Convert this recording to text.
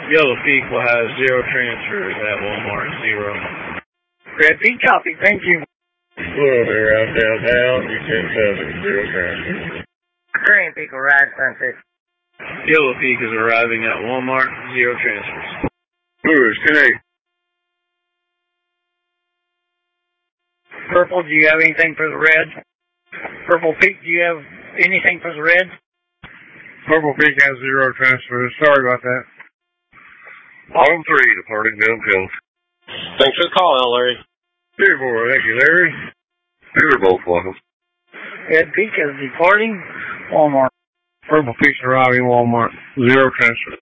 Yellow Peak will have 0 transfers at Walmart, 0. Red Peak copy, thank you. Hello there, out downtown, U-10 0 transfers. Green Peak arrived, Sunset. Yellow Peak is arriving at Walmart, 0 transfers. Lewis, 10-8. Purple, do you have anything for the red? Purple Peak, do you have anything for the red? Purple Peak has 0 transfers. Sorry about that. Bottom 3, departing downtown. Thanks for the call, Larry. Dear boy, thank you, Larry. You're both welcome. Red Peak is departing Walmart. Purple Peak's arriving Walmart. 0 transfers.